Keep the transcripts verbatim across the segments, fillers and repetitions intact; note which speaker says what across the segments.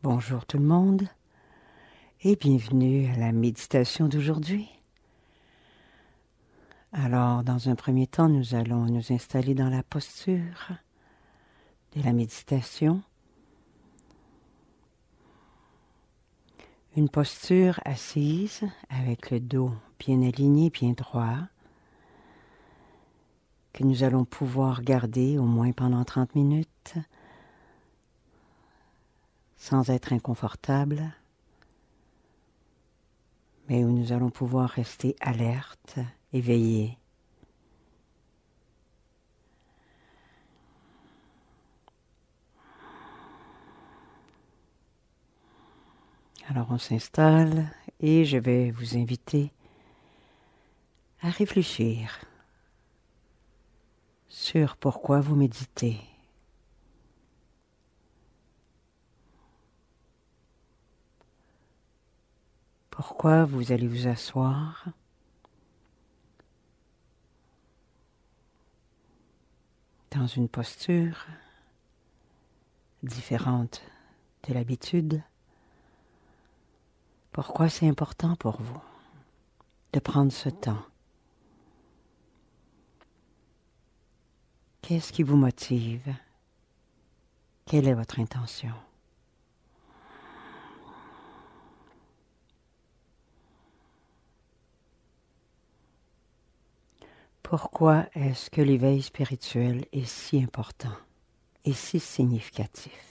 Speaker 1: Bonjour tout le monde et bienvenue à la méditation d'aujourd'hui. Alors, dans un premier temps, nous allons nous installer dans la posture de la méditation. Une posture assise avec le dos bien aligné, bien droit, que nous allons pouvoir garder au moins pendant trente minutes sans être inconfortable, mais où nous allons pouvoir rester alertes, éveillés. Alors on s'installe et je vais vous inviter à réfléchir sur pourquoi vous méditez. Pourquoi vous allez vous asseoir dans une posture différente de l'habitude. Pourquoi c'est important pour vous de prendre ce temps? Qu'est-ce qui vous motive? Quelle est votre intention? Pourquoi est-ce que l'éveil spirituel est si important et si significatif?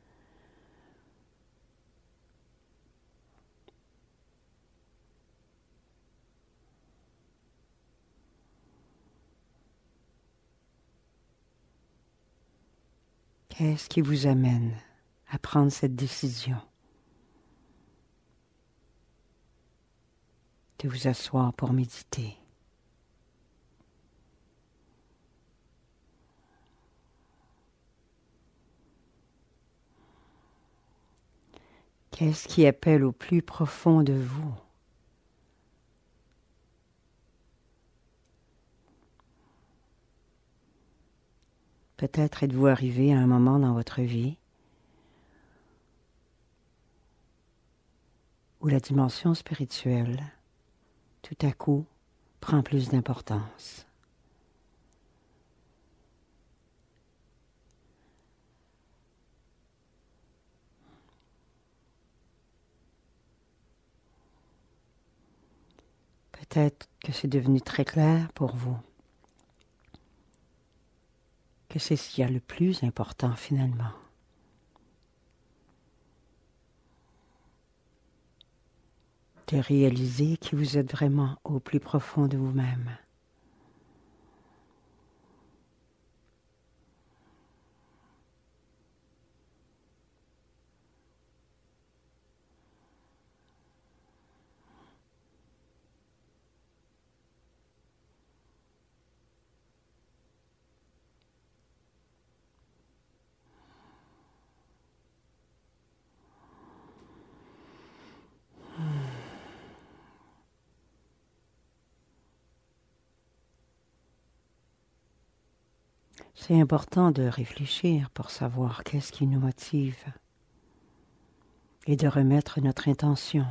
Speaker 1: Qu'est-ce qui vous amène à prendre cette décision de vous asseoir pour méditer? Qu'est-ce qui appelle au plus profond de vous? Peut-être êtes-vous arrivé à un moment dans votre vie où la dimension spirituelle, tout à coup, prend plus d'importance. Peut-être que c'est devenu très clair pour vous que c'est ce qu'il y a le plus important finalement. De réaliser que vous êtes vraiment au plus profond de vous-même. C'est important de réfléchir pour savoir qu'est-ce qui nous motive et de remettre notre intention.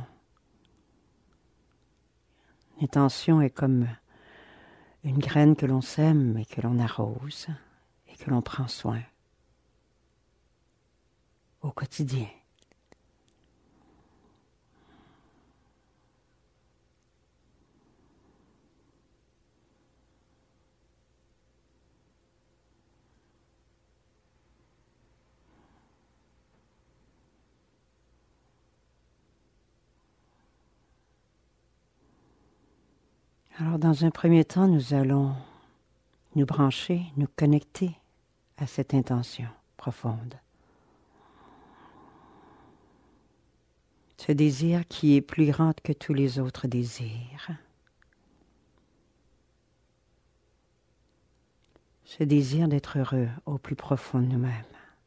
Speaker 1: L'intention est comme une graine que l'on sème et que l'on arrose et que l'on prend soin au quotidien. Alors, dans un premier temps, nous allons nous brancher, nous connecter à cette intention profonde. Ce désir qui est plus grand que tous les autres désirs. Ce désir d'être heureux au plus profond de nous-mêmes.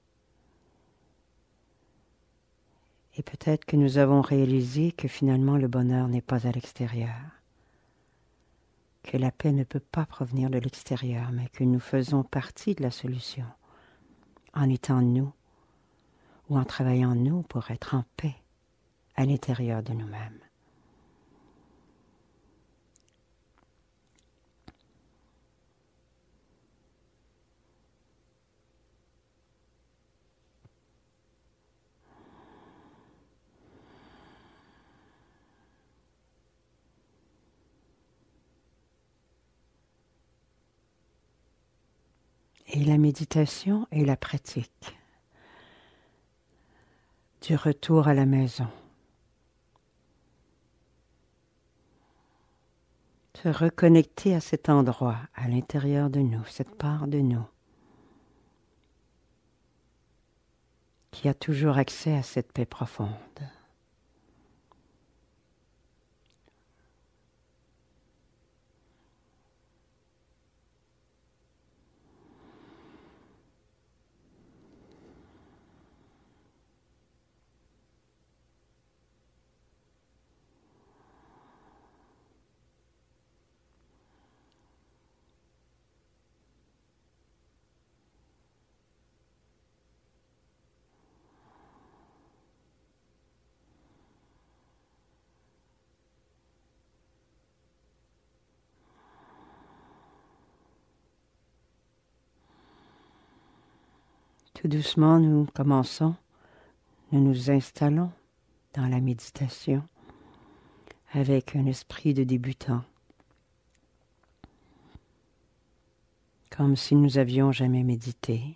Speaker 1: Et peut-être que nous avons réalisé que finalement le bonheur n'est pas à l'extérieur. Que la paix ne peut pas provenir de l'extérieur, mais que nous faisons partie de la solution en étant nous ou en travaillant nous pour être en paix à l'intérieur de nous-mêmes. Et la méditation est la pratique du retour à la maison. Se reconnecter à cet endroit, à l'intérieur de nous, cette part de nous, qui a toujours accès à cette paix profonde. Tout doucement, nous commençons, nous nous installons dans la méditation avec un esprit de débutant, comme si nous avions jamais médité,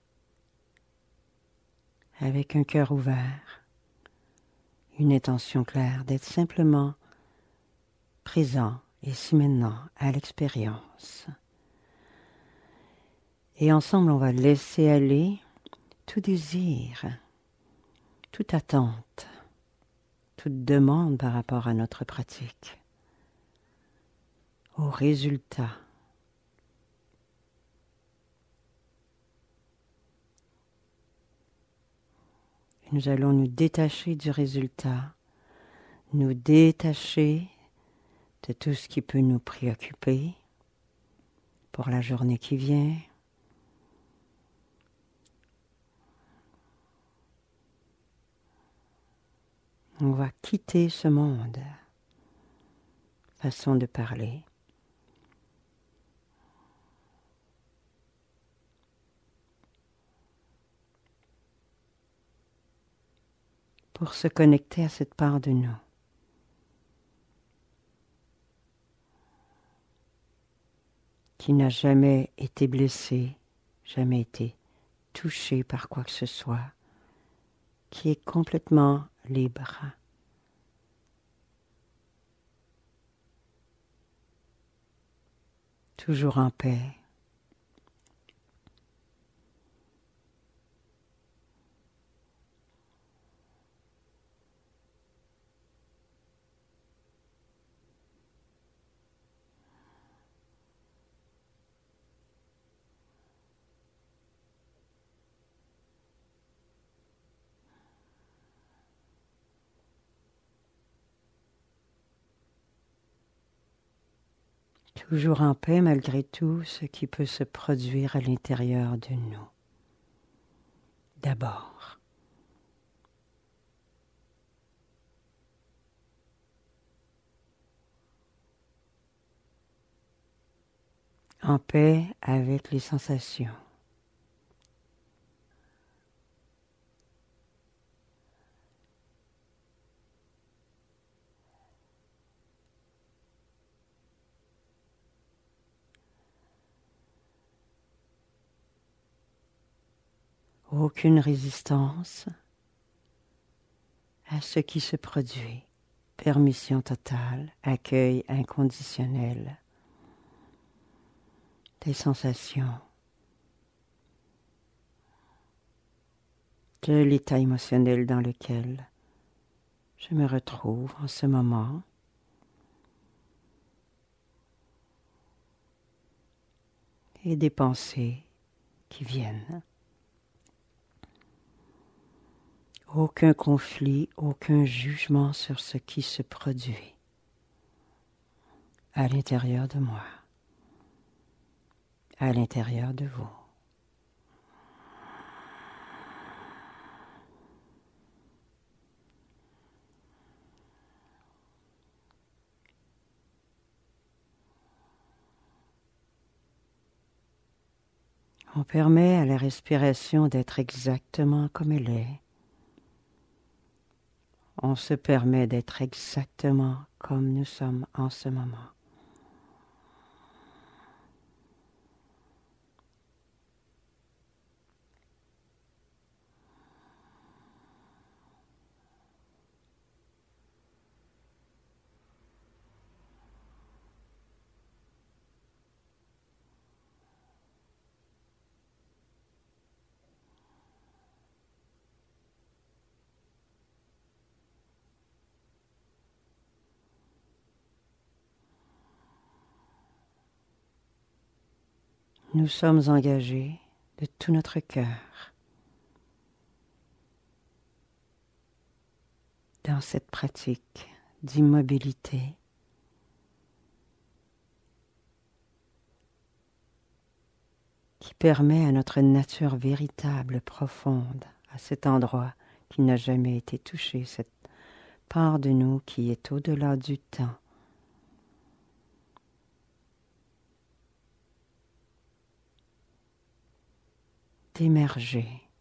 Speaker 1: avec un cœur ouvert, une intention claire d'être simplement présent ici maintenant à l'expérience. Et ensemble, on va laisser aller tout désir, toute attente, toute demande par rapport à notre pratique, au résultat. Et nous allons nous détacher du résultat, nous détacher de tout ce qui peut nous préoccuper pour la journée qui vient. On va quitter ce monde, façon de parler. Pour se connecter à cette part de nous. Qui n'a jamais été blessée, jamais été touchée par quoi que ce soit, qui est complètement libre. Toujours en paix. Toujours en paix malgré tout ce qui peut se produire à l'intérieur de nous. D'abord. En paix avec les sensations. Aucune résistance à ce qui se produit. Permission totale, accueil inconditionnel des sensations, de l'état émotionnel dans lequel je me retrouve en ce moment. Et des pensées qui viennent. Aucun conflit, aucun jugement sur ce qui se produit à l'intérieur de moi, à l'intérieur de vous. On permet à la respiration d'être exactement comme elle est. On se permet d'être exactement comme nous sommes en ce moment. Nous sommes engagés de tout notre cœur dans cette pratique d'immobilité qui permet à notre nature véritable, profonde, à cet endroit qui n'a jamais été touché, cette part de nous qui est au-delà du temps, d'émerger.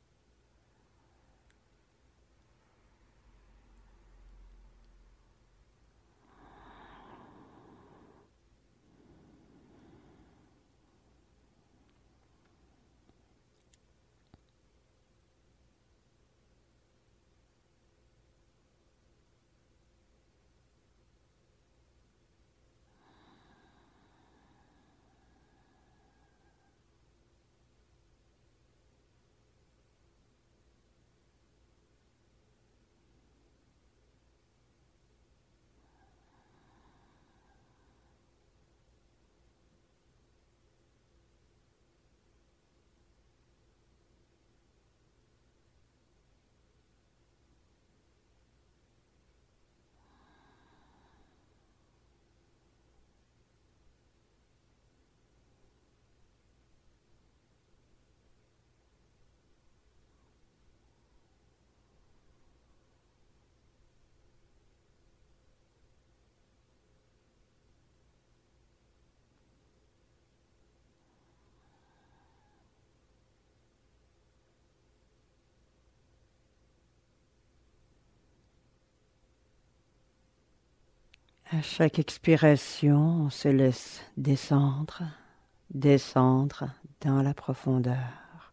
Speaker 1: À chaque expiration, on se laisse descendre, descendre dans la profondeur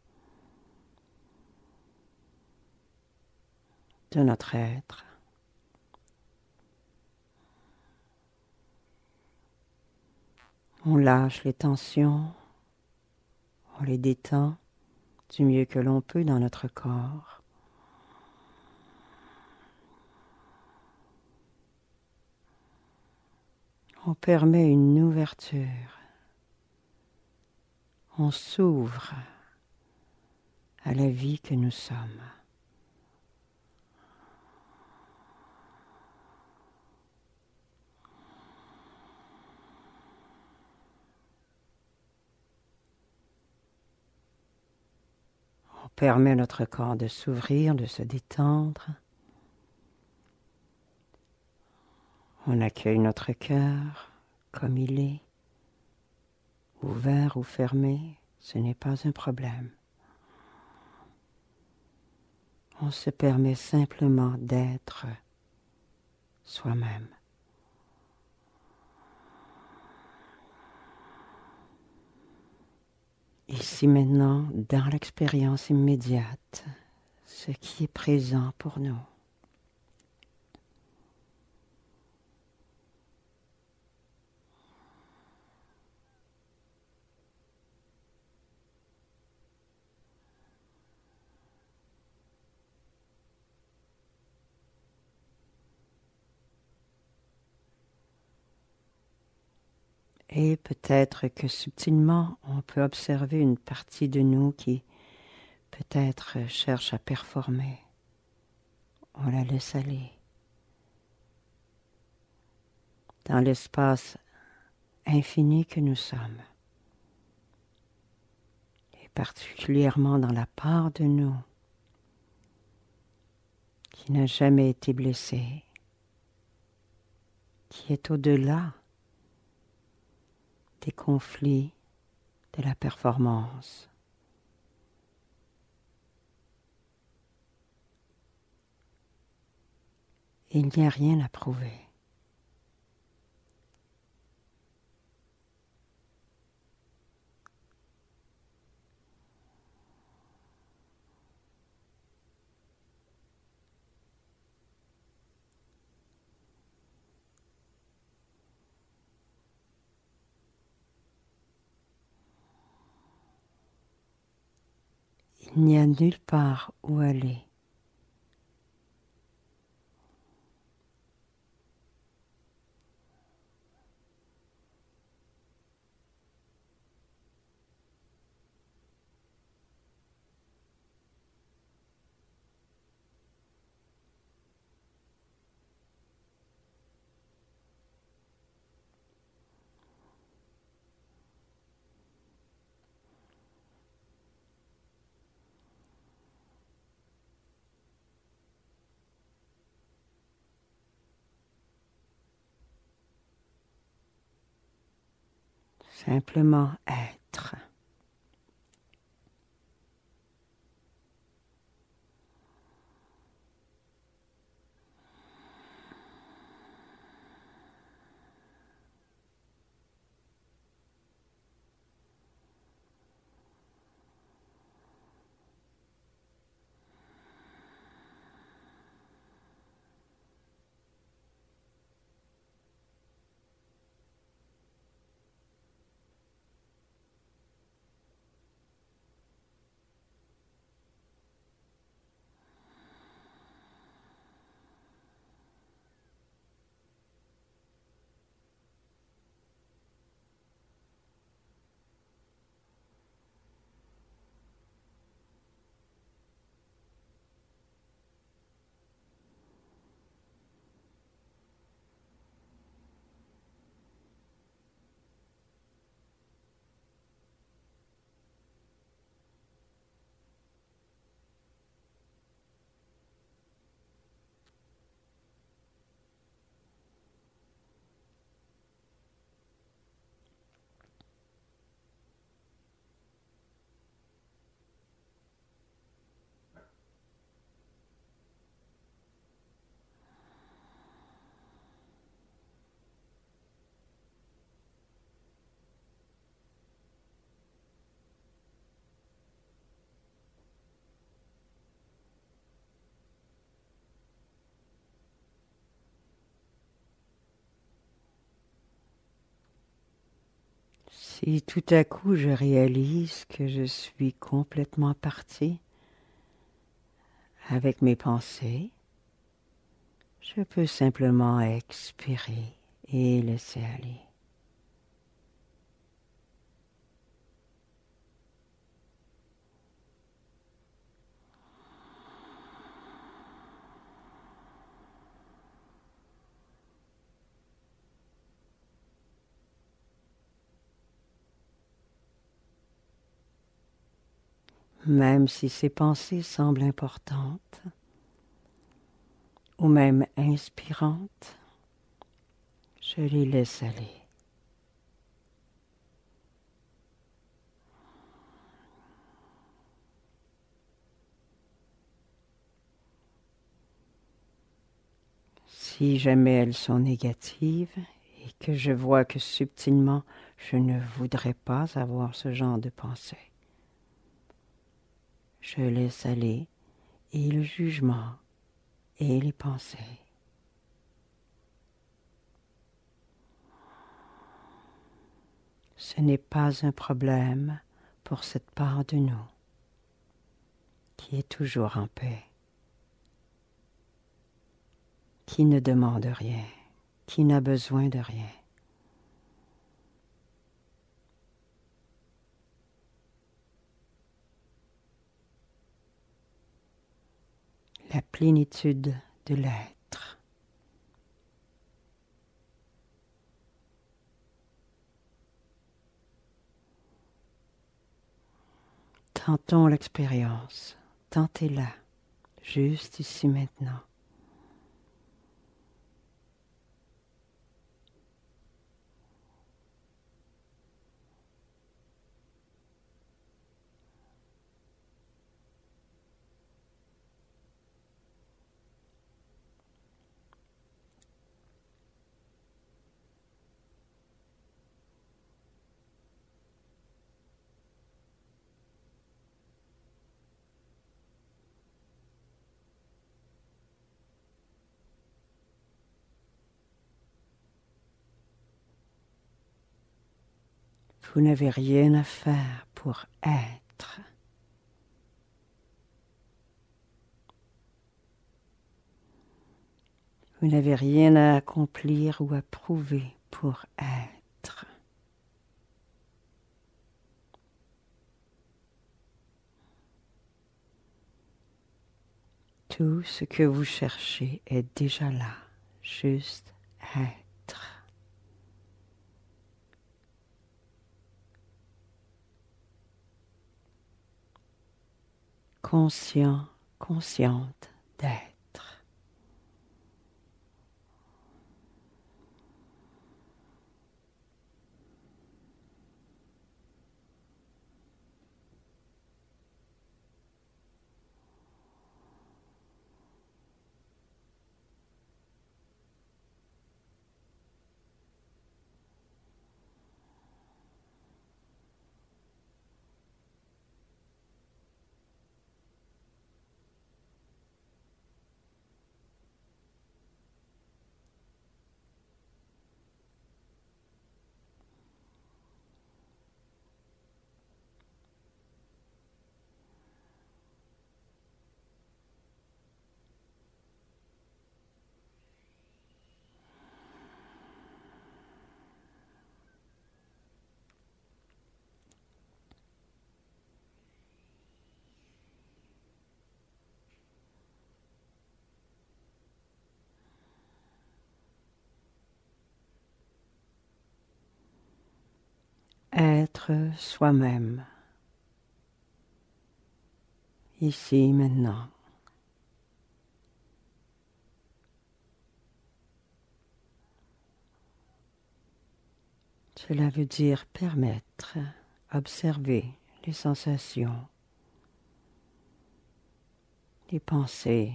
Speaker 1: de notre être. On lâche les tensions, on les détend du mieux que l'on peut dans notre corps. On permet une ouverture. On s'ouvre à la vie que nous sommes. On permet à notre corps de s'ouvrir, de se détendre. On accueille notre cœur comme il est, ouvert ou fermé, ce n'est pas un problème. On se permet simplement d'être soi-même. Ici maintenant, dans l'expérience immédiate, ce qui est présent pour nous. Et peut-être que subtilement, on peut observer une partie de nous qui peut-être cherche à performer. On la laisse aller. Dans l'espace infini que nous sommes. Et particulièrement dans la part de nous qui n'a jamais été blessée, qui est au-delà des conflits de la performance, Il n'y a rien à prouver. Il n'y a nulle part où aller. Simplement être. Si tout à coup je réalise que je suis complètement partie avec mes pensées, je peux simplement expirer et laisser aller. Même si ces pensées semblent importantes ou même inspirantes, je les laisse aller. Si jamais elles sont négatives et que je vois que subtilement je ne voudrais pas avoir ce genre de pensée, je laisse aller et le jugement et les pensées. Ce n'est pas un problème pour cette part de nous qui est toujours en paix, qui ne demande rien, qui n'a besoin de rien. La plénitude de l'être. Tentons l'expérience, tentez-la, juste ici maintenant. Vous n'avez rien à faire pour être. Vous n'avez rien à accomplir ou à prouver pour être. Tout ce que vous cherchez est déjà là, juste être. Conscient, consciente d'être. Être soi-même, ici, maintenant. Cela veut dire permettre, observer les sensations, les pensées,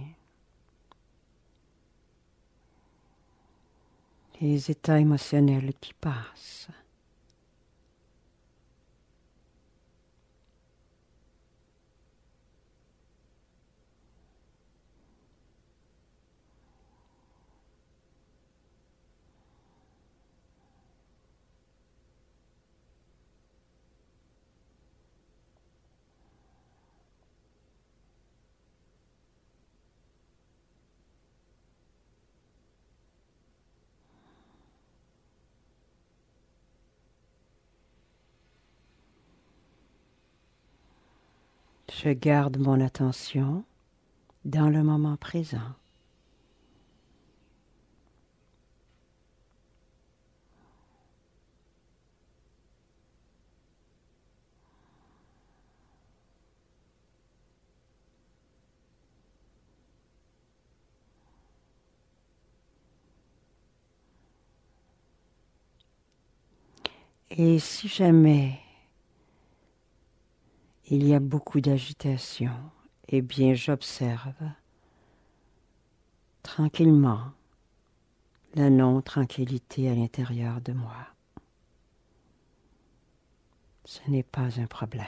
Speaker 1: les états émotionnels qui passent. Je garde mon attention dans le moment présent. Et si jamais il y a beaucoup d'agitation, eh bien j'observe tranquillement la non-tranquillité à l'intérieur de moi. Ce n'est pas un problème.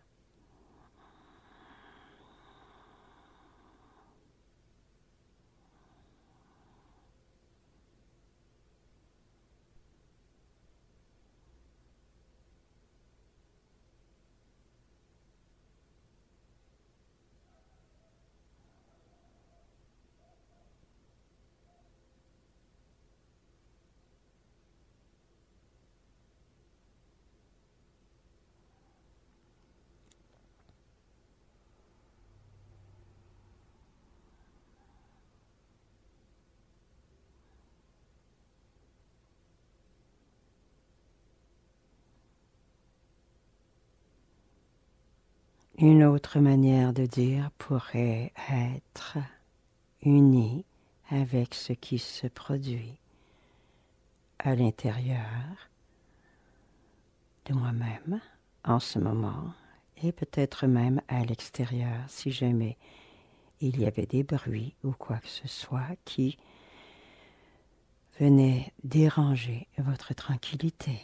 Speaker 1: Une autre manière de dire pourrait être uni avec ce qui se produit à l'intérieur de moi-même en ce moment et peut-être même à l'extérieur si jamais il y avait des bruits ou quoi que ce soit qui venaient déranger votre tranquillité.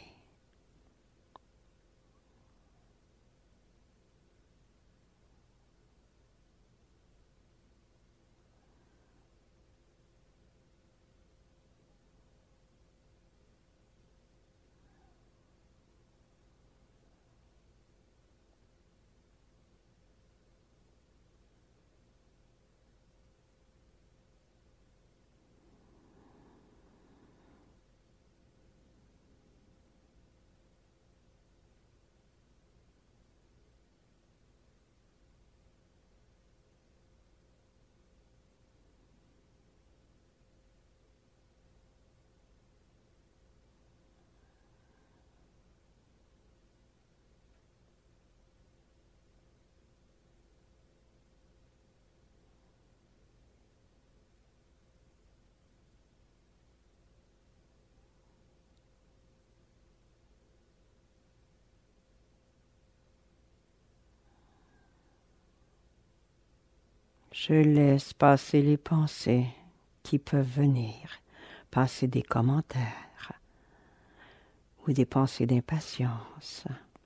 Speaker 1: Je laisse passer les pensées qui peuvent venir, passer des commentaires ou des pensées d'impatience.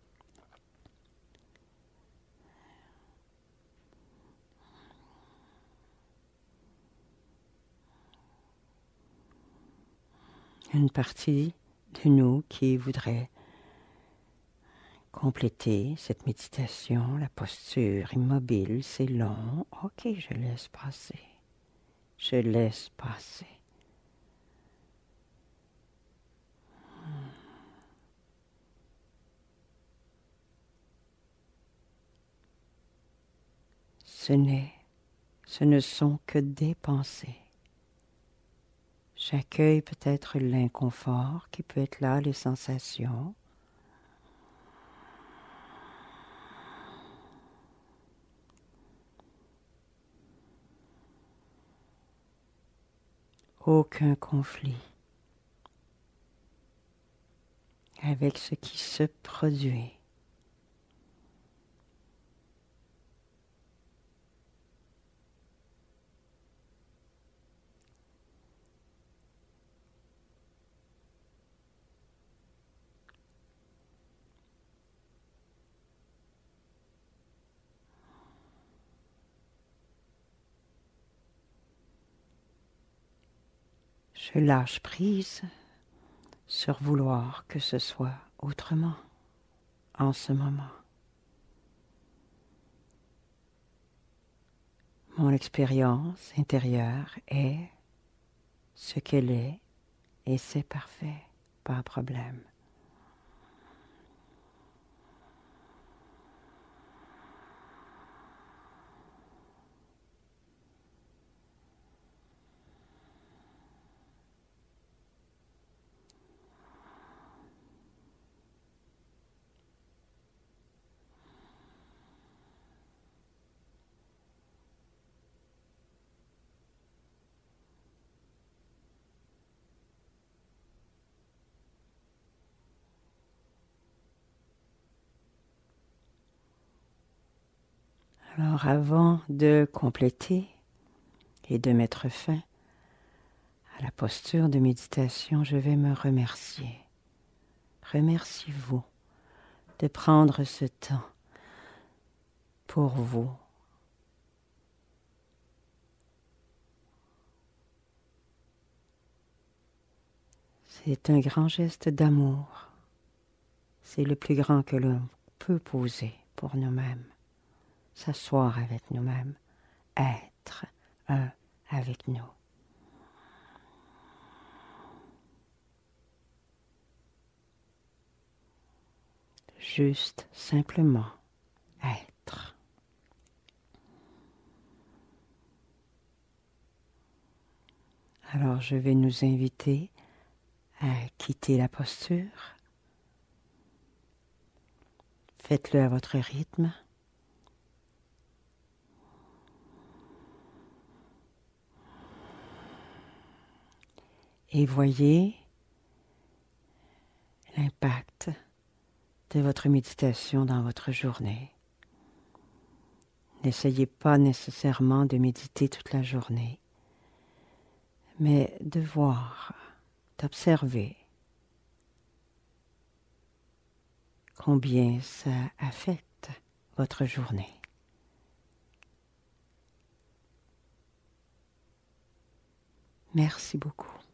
Speaker 1: Une partie de nous qui voudrait compléter cette méditation, la posture immobile, c'est long. Ok, je laisse passer. Je laisse passer. Ce n'est, ce ne sont que des pensées. J'accueille peut-être l'inconfort qui peut être là, les sensations. Aucun conflit avec ce qui se produit. Je lâche prise sur vouloir que ce soit autrement en ce moment. Mon expérience intérieure est ce qu'elle est et c'est parfait, pas de problème. Alors avant de compléter et de mettre fin à la posture de méditation, je vais me remercier. Remerciez-vous de prendre ce temps pour vous. C'est un grand geste d'amour. C'est le plus grand que l'on peut poser pour nous-mêmes. S'asseoir avec nous-mêmes, être un avec nous. Juste, simplement, être. Alors je vais nous inviter à quitter la posture. Faites-le à votre rythme. Et voyez l'impact de votre méditation dans votre journée. N'essayez pas nécessairement de méditer toute la journée, mais de voir, d'observer combien ça affecte votre journée. Merci beaucoup.